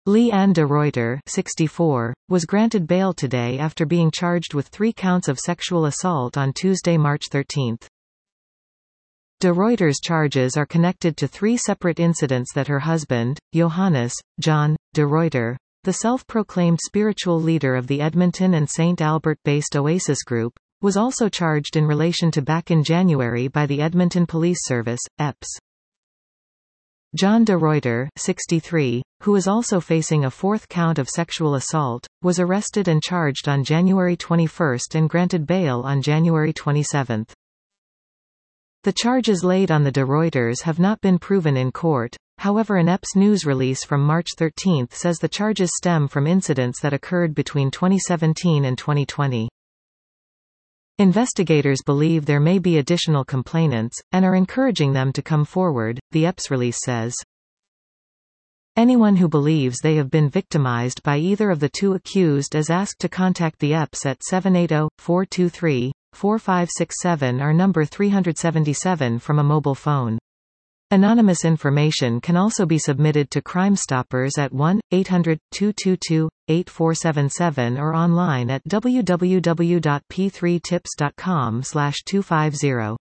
Lee Ann de Ruyter, 64, was granted bail today after being charged with 3 counts of sexual assault on Tuesday, March 13. De Ruyter's charges are connected to 3 separate incidents that her husband, Johannes, John, de Ruyter, the self-proclaimed spiritual leader of the Edmonton and St. Albert-based Oasis Group, was also charged in relation to back in January by the Edmonton Police Service, EPS. John de Ruyter, 63, who is also facing a 4th count of sexual assault, was arrested and charged on January 21 and granted bail on January 27. The charges laid on the de Ruyters have not been proven in court, however an EPS news release from March 13 says the charges stem from incidents that occurred between 2017 and 2020. Investigators believe there may be additional complainants, and are encouraging them to come forward, the EPS release says. Anyone who believes they have been victimized by either of the 2 accused is asked to contact the EPS at 780-423-4567 or number 377 from a mobile phone. Anonymous information can also be submitted to Crime Stoppers at 1-800-222-8477 or online at www.p3tips.com/250.